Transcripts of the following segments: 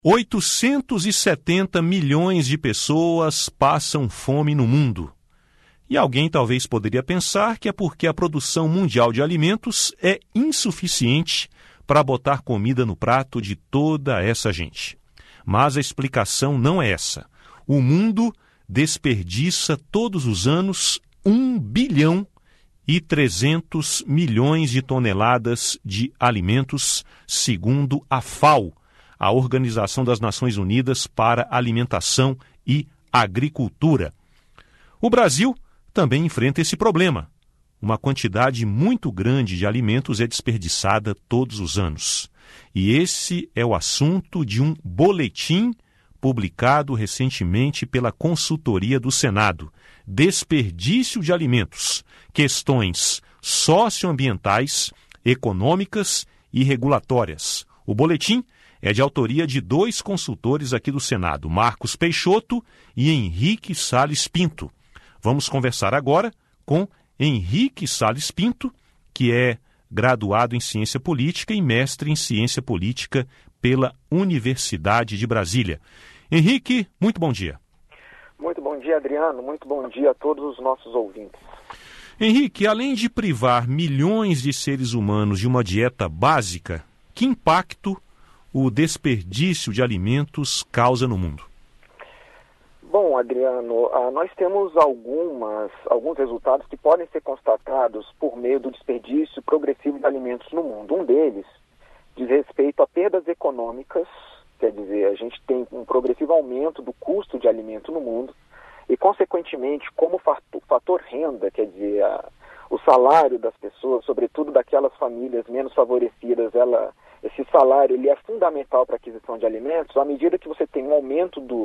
870 milhões de pessoas passam fome no mundo. E alguém talvez poderia pensar que é porque a produção mundial de alimentos é insuficiente para botar comida no prato de toda essa gente. Mas a explicação não é essa. O mundo desperdiça todos os anos 1 bilhão e 300 milhões de toneladas de alimentos, segundo a FAO, a Organização das Nações Unidas para Alimentação e Agricultura. O Brasil também enfrenta esse problema. Uma quantidade muito grande de alimentos é desperdiçada todos os anos. E esse é o assunto de um boletim publicado recentemente pela Consultoria do Senado. Desperdício de alimentos, questões socioambientais, econômicas e regulatórias. O boletim é de autoria de 2 consultores aqui do Senado, Marcos Peixoto e Henrique Salles Pinto. Vamos conversar agora com Henrique Salles Pinto, que é graduado em Ciência Política e mestre em Ciência Política pela Universidade de Brasília. Henrique, muito bom dia. Muito bom dia, Adriano. Muito bom dia a todos os nossos ouvintes. Henrique, além de privar milhões de seres humanos de uma dieta básica, que impacto o desperdício de alimentos causa no mundo? Bom, Adriano, nós temos alguns resultados que podem ser constatados por meio do desperdício progressivo de alimentos no mundo. Um deles diz respeito a perdas econômicas, quer dizer, a gente tem um progressivo aumento do custo de alimento no mundo e, consequentemente, como fator renda, quer dizer, o salário das pessoas, sobretudo daquelas famílias menos favorecidas, esse salário ele é fundamental para a aquisição de alimentos. À medida que você tem um aumento do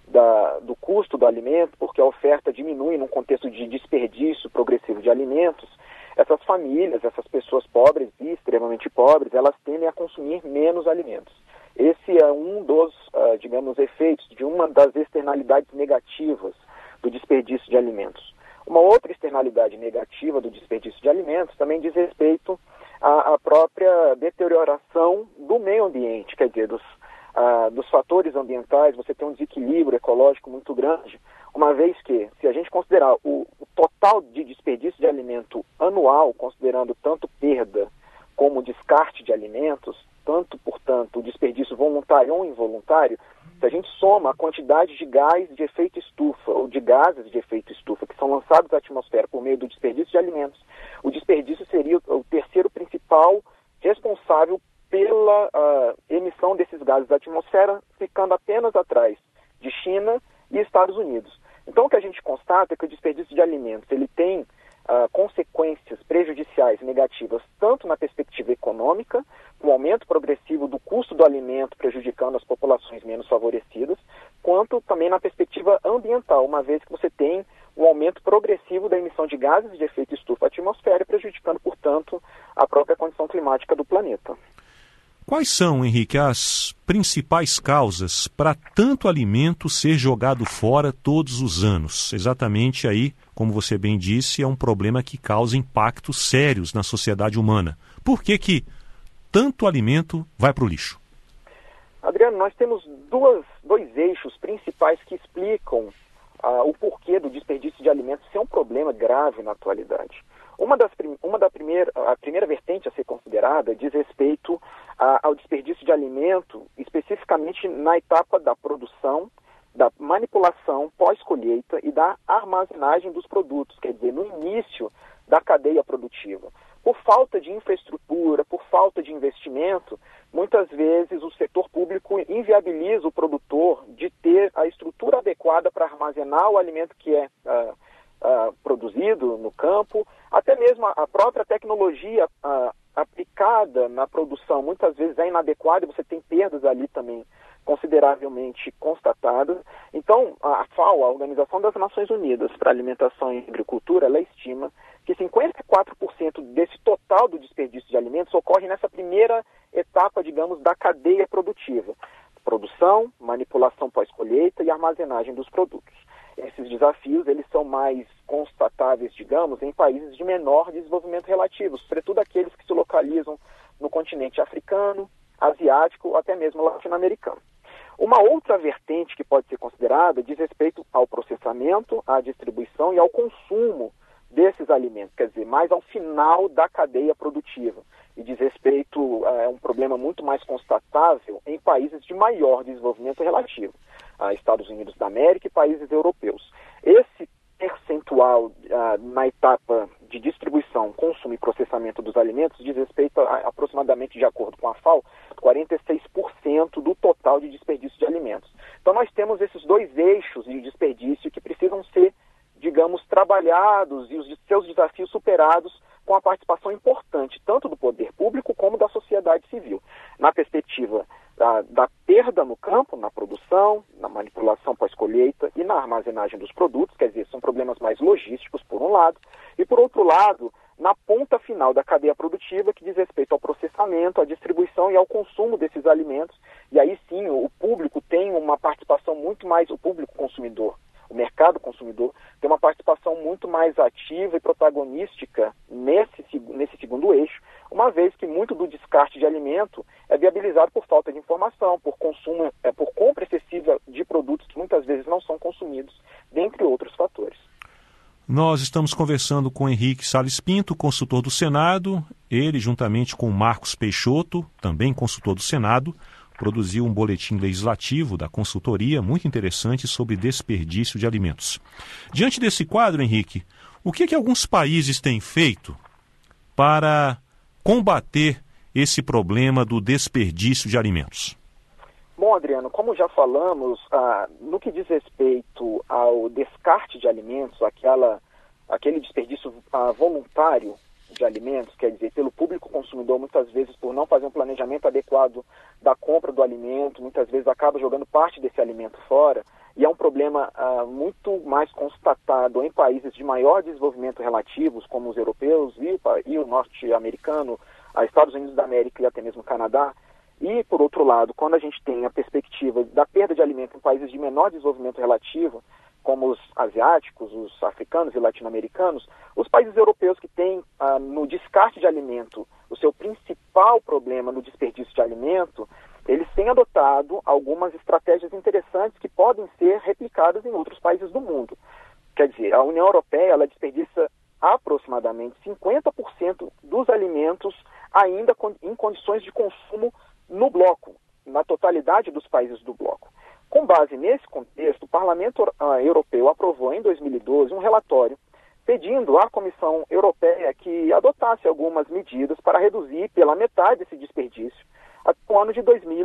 custo do alimento, porque a oferta diminui num contexto de desperdício progressivo de alimentos, essas famílias, essas pessoas pobres e extremamente pobres, elas tendem a consumir menos alimentos. Esse é um dos, efeitos de uma das externalidades negativas do desperdício de alimentos. Uma outra externalidade negativa do desperdício de alimentos também diz respeito à própria deterioração do meio ambiente, quer dizer, dos fatores ambientais. Você tem um desequilíbrio ecológico muito grande, uma vez que, se a gente considerar o total de desperdício de alimento anual, considerando tanto perda como descarte de alimentos, tanto, portanto, o desperdício voluntário ou involuntário, se a gente soma a quantidade de gás de efeito estufa, ou de gases de efeito estufa, que são lançados à atmosfera por meio do desperdício de alimentos, o desperdício seria o terceiro principal responsável pela emissão desses gases da atmosfera, ficando apenas atrás de China e Estados Unidos. Então, o que a gente constata é que o desperdício de alimentos ele tem consequências prejudiciais negativas tanto na perspectiva econômica, com o aumento progressivo do custo do alimento prejudicando as populações menos favorecidas, quanto também na perspectiva ambiental, uma vez que você tem um aumento progressivo da emissão de gases de efeito estufa à atmosfera, prejudicando, portanto, a própria condição climática do planeta. Quais são, Henrique, as principais causas para tanto alimento ser jogado fora todos os anos? Exatamente aí, como você bem disse, é um problema que causa impactos sérios na sociedade humana. Por que tanto alimento vai para o lixo? Adriano, nós temos dois eixos principais que explicam o porquê do desperdício de alimentos ser um problema grave na atualidade. A primeira vertente a ser considerada diz respeito ao desperdício de alimento, especificamente na etapa da produção, da manipulação pós-colheita e da armazenagem dos produtos, quer dizer, no início da cadeia produtiva. Por falta de infraestrutura, por falta de investimento, muitas vezes o setor público inviabiliza o produtor de ter a estrutura adequada para armazenar o alimento que é produzido no campo, até mesmo a própria tecnologia aplicada na produção muitas vezes é inadequada e você tem perdas ali também consideravelmente constatadas. Então, a FAO, a Organização das Nações Unidas para a Alimentação e Agricultura, ela estima que 54% desse total do desperdício de alimentos ocorre nessa primeira etapa, digamos, da cadeia produtiva. Produção, manipulação pós-colheita e armazenagem dos produtos. Esses desafios, eles são mais constatáveis, digamos, em países de menor desenvolvimento relativo, sobretudo aqueles que se localizam no continente africano, asiático ou até mesmo latino-americano. Uma outra vertente que pode ser considerada diz respeito ao processamento, à distribuição e ao consumo desses alimentos, quer dizer, mais ao final da cadeia produtiva. E diz respeito a um problema muito mais constatável em países de maior desenvolvimento relativo, a Estados Unidos da América e países europeus. Esse percentual na etapa de distribuição, consumo e processamento dos alimentos diz respeito a aproximadamente, de acordo com a FAO, 46% do total de desperdício de alimentos. Então nós temos esses dois eixos de desperdício que precisam ser, digamos, trabalhados e os seus desafios superados com a participação importante tanto do poder público como da sociedade civil. Na perspectiva da perda no campo, na produção, na manipulação pós-colheita e na armazenagem dos produtos, quer dizer, são problemas mais logísticos, por um lado, e por outro lado, na ponta final da cadeia produtiva, que diz respeito ao processamento, à distribuição e ao consumo desses alimentos, e aí sim o público tem uma participação muito mais, o público consumidor, o mercado consumidor, tem uma participação muito mais ativa e protagonística nesse segundo eixo, uma vez que muito do descarte de alimento é viabilizado por falta de informação, por consumo, por compra excessiva de produtos que muitas vezes não são consumidos, dentre outros fatores. Nós estamos conversando com Henrique Salles Pinto, consultor do Senado. Ele, juntamente com Marcos Peixoto, também consultor do Senado, produziu um boletim legislativo da consultoria muito interessante sobre desperdício de alimentos. Diante desse quadro, Henrique, o que alguns países têm feito para combater esse problema do desperdício de alimentos? Bom, Adriano, como já falamos, no que diz respeito ao descarte de alimentos, aquele desperdício voluntário de alimentos, quer dizer, pelo público consumidor, muitas vezes por não fazer um planejamento adequado da compra do alimento, muitas vezes acaba jogando parte desse alimento fora, e é um problema muito mais constatado em países de maior desenvolvimento relativos, como os europeus e o norte-americano, Estados Unidos da América e até mesmo Canadá. E, por outro lado, quando a gente tem a perspectiva da perda de alimento em países de menor desenvolvimento relativo, como os asiáticos, os africanos e latino-americanos, os países europeus que têm no descarte de alimento o seu principal problema no desperdício de alimento, eles têm adotado algumas estratégias interessantes que podem ser replicadas em outros países do mundo. Quer dizer, a União Europeia ela desperdiça aproximadamente 50% dos alimentos ainda em condições de consumo no bloco, na totalidade dos países do bloco. Com base nesse contexto, o Parlamento Europeu aprovou em 2012 um relatório pedindo à Comissão Europeia que adotasse algumas medidas para reduzir pela metade esse desperdício até o ano de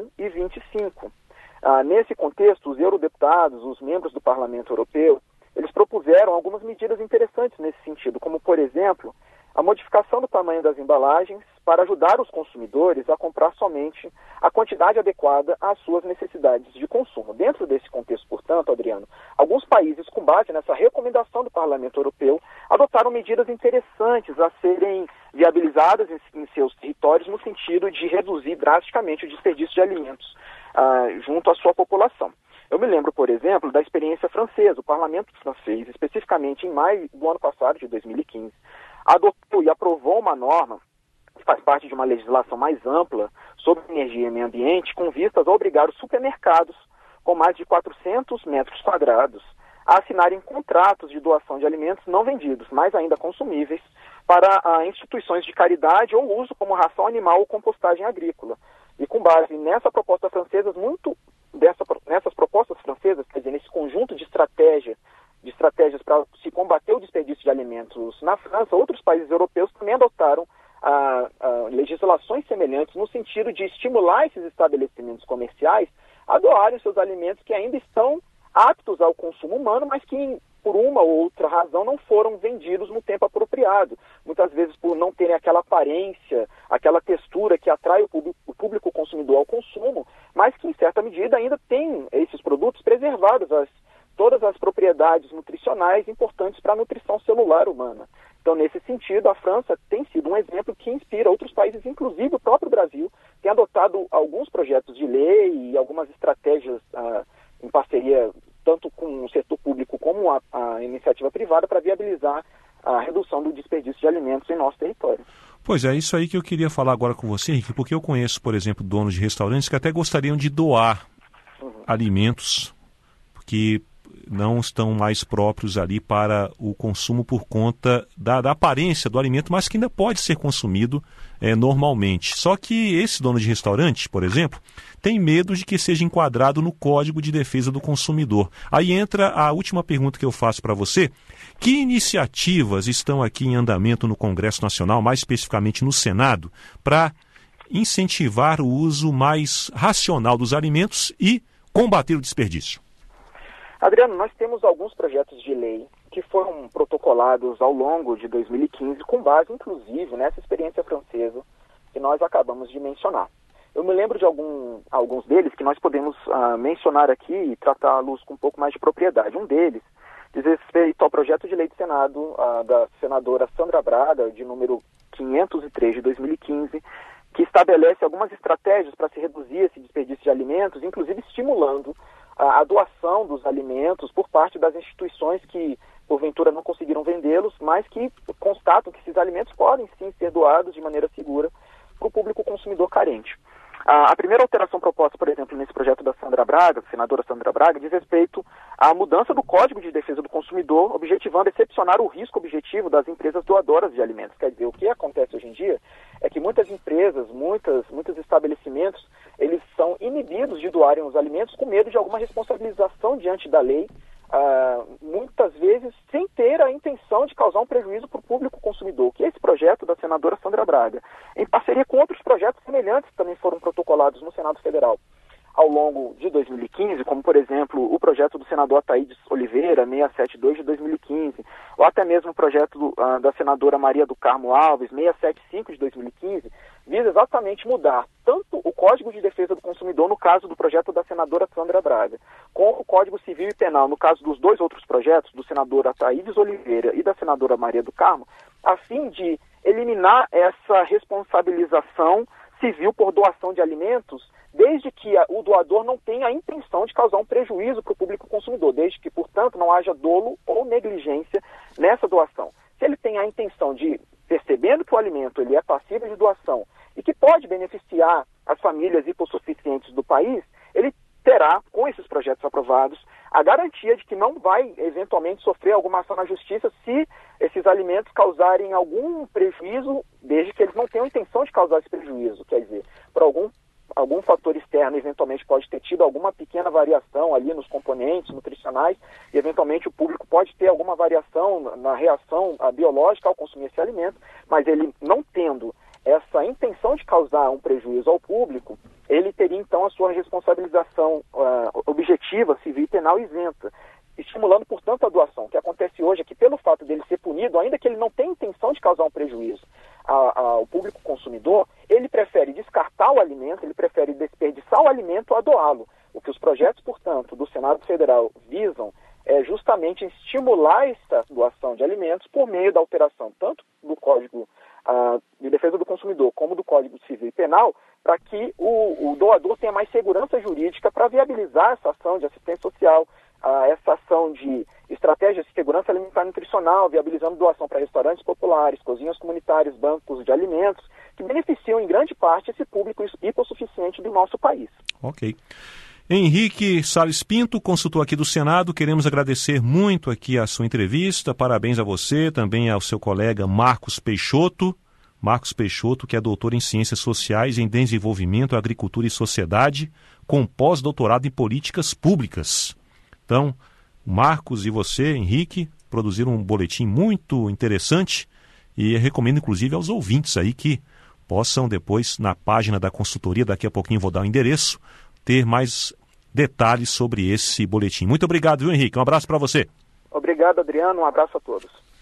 2025. Nesse contexto, os eurodeputados, os membros do Parlamento Europeu, eles propuseram algumas medidas interessantes nesse sentido, como, por exemplo, a modificação do tamanho das embalagens para ajudar os consumidores a comprar somente a quantidade adequada às suas necessidades de consumo. Dentro desse contexto, portanto, Adriano, alguns países, com base nessa recomendação do Parlamento Europeu, adotaram medidas interessantes a serem viabilizadas em seus territórios no sentido de reduzir drasticamente o desperdício de alimentos junto à sua população. Eu me lembro, por exemplo, da experiência francesa. O Parlamento francês, especificamente em maio do ano passado, de 2015, adotou e aprovou uma norma que faz parte de uma legislação mais ampla sobre energia e meio ambiente, com vistas a obrigar os supermercados com mais de 400 metros quadrados a assinarem contratos de doação de alimentos não vendidos, mas ainda consumíveis, para instituições de caridade ou uso como ração animal ou compostagem agrícola. E com base nessa proposta francesa, nessas propostas francesas, quer dizer, nesse conjunto de estratégias para se combater o desperdício de alimentos na França, outros países europeus também adotaram legislações semelhantes no sentido de estimular esses estabelecimentos comerciais a doarem seus alimentos que ainda estão aptos ao consumo humano, mas que por uma ou outra razão não foram vendidos no tempo apropriado. Muitas vezes por não terem aquela aparência, aquela textura que atrai o público consumidor ao consumo, mas que em certa medida ainda tem esses produtos preservados todas as propriedades nutricionais importantes para a nutrição celular humana. Então, nesse sentido, a França tem sido um exemplo que inspira outros países, inclusive o próprio Brasil, tem adotado alguns projetos de lei e algumas estratégias em parceria tanto com o setor público como a iniciativa privada para viabilizar a redução do desperdício de alimentos em nosso território. Pois é, isso aí que eu queria falar agora com você, Henrique, porque eu conheço, por exemplo, donos de restaurantes que até gostariam de doar alimentos que não estão mais próprios ali para o consumo por conta da aparência do alimento, mas que ainda pode ser consumido normalmente. Só que esse dono de restaurante, por exemplo, tem medo de que seja enquadrado no Código de Defesa do Consumidor. Aí entra a última pergunta que eu faço para você. Que iniciativas estão aqui em andamento no Congresso Nacional, mais especificamente no Senado, para incentivar o uso mais racional dos alimentos e combater o desperdício? Adriano, nós temos alguns projetos de lei que foram protocolados ao longo de 2015, com base, inclusive, nessa experiência francesa que nós acabamos de mencionar. Eu me lembro de alguns deles que nós podemos mencionar aqui e tratá-los com um pouco mais de propriedade. Um deles diz respeito ao projeto de lei do Senado da senadora Sandra Braga, de número 503 de 2015, que estabelece algumas estratégias para se reduzir esse desperdício de alimentos, inclusive estimulando a doação dos alimentos por parte das instituições que, porventura, não conseguiram vendê-los, mas que constatam que esses alimentos podem, sim, ser doados de maneira segura para o público consumidor carente. A primeira alteração proposta, por exemplo, nesse projeto da Sandra Braga, senadora Sandra Braga, diz respeito à mudança do Código de Defesa do Consumidor, objetivando excepcionar o risco objetivo das empresas doadoras de alimentos. Quer dizer, o que acontece hoje em dia é que muitas empresas, muitos estabelecimentos, eles são inibidos de doarem os alimentos com medo de alguma responsabilização diante da lei, muitas vezes sem ter a intenção de causar um prejuízo para o público consumidor, que é esse projeto da senadora Sandra Braga, em parceria com outros projetos semelhantes que também foram protocolados no Senado Federal ao longo de 2015, como, por exemplo, o projeto do senador Ataídes Oliveira, 672 de 2015, ou até mesmo o projeto da senadora Maria do Carmo Alves, 675 de 2015, visa exatamente mudar tanto o Código de Defesa do Consumidor, no caso do projeto da senadora Sandra Braga, como o Código Civil e Penal, no caso dos dois outros projetos, do senador Ataídes Oliveira e da senadora Maria do Carmo, a fim de eliminar essa responsabilização civil por doação de alimentos, desde que o doador não tenha a intenção de causar um prejuízo para o público consumidor, desde que, portanto, não haja dolo ou negligência nessa doação. Se ele tem a intenção de, percebendo que o alimento ele é passível de doação e que pode beneficiar as famílias hipossuficientes do país, ele terá, com esses projetos aprovados, a garantia de que não vai, eventualmente, sofrer alguma ação na justiça se esses alimentos causarem algum prejuízo, desde que eles não tenham intenção de causar esse prejuízo. Quer dizer, por algum fator externo, eventualmente, pode ter tido alguma pequena variação ali nos componentes nutricionais e, eventualmente, o público pode ter alguma variação na reação biológica ao consumir esse alimento, mas ele não tendo essa intenção de causar um prejuízo ao público, ele teria, então, a sua responsabilização objetiva, civil e penal isenta, estimulando, portanto, a doação. O que acontece hoje é que, pelo fato dele ser punido, ainda que ele não tenha intenção de causar um prejuízo ao público consumidor, ele prefere descartar o alimento, ele prefere desperdiçar o alimento a doá-lo. O que os projetos, portanto, do Senado Federal visam é justamente estimular essa doação de alimentos por meio da alteração tanto do Código de Defesa do Consumidor como do Código Civil e Penal, para que o doador tenha mais segurança jurídica para viabilizar essa ação de assistência social, essa ação de estratégias de segurança alimentar e nutricional, viabilizando doação para restaurantes populares, cozinhas comunitárias, bancos de alimentos, que beneficiam em grande parte esse público hipossuficiente do nosso país. Ok. Henrique Salles Pinto, consultor aqui do Senado, queremos agradecer muito aqui a sua entrevista, parabéns a você, também ao seu colega Marcos Peixoto, que é doutor em Ciências Sociais em Desenvolvimento, Agricultura e Sociedade, com pós-doutorado em Políticas Públicas. Então, Marcos e você, Henrique, produziram um boletim muito interessante e recomendo inclusive aos ouvintes aí que possam depois, na página da consultoria, daqui a pouquinho vou dar o endereço, ter mais detalhes sobre esse boletim. Muito obrigado, viu, Henrique? Um abraço para você. Obrigado, Adriano. Um abraço a todos.